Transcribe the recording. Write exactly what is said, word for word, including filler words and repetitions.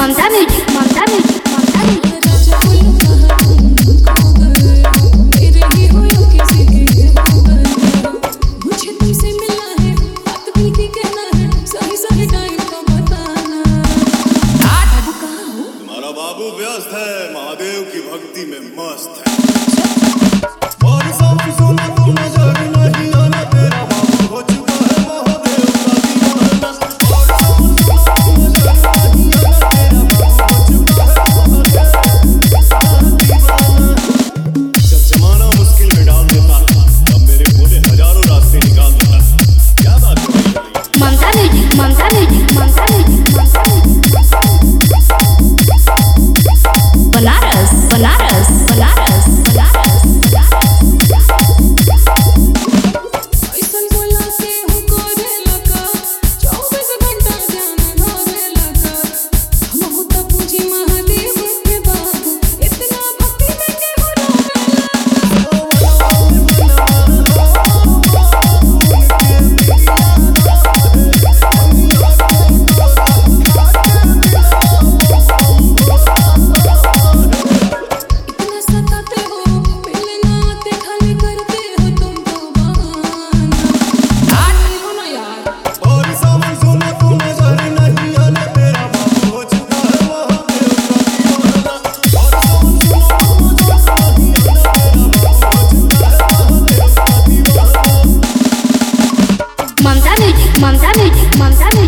ममता music Mamta music Mamta music तुम्हारा बाबू व्यस्त है, महादेव की भक्ति में मस्त है। बनारस बनारस बनारस बनारस ऐसन बोला के हमको रे लगा चौबीस घंटा ध्यान धरे लगा हम होता पूजी महादेव के बाबू इतना भक्ति में के हो Mamta music Mamta music Mamta music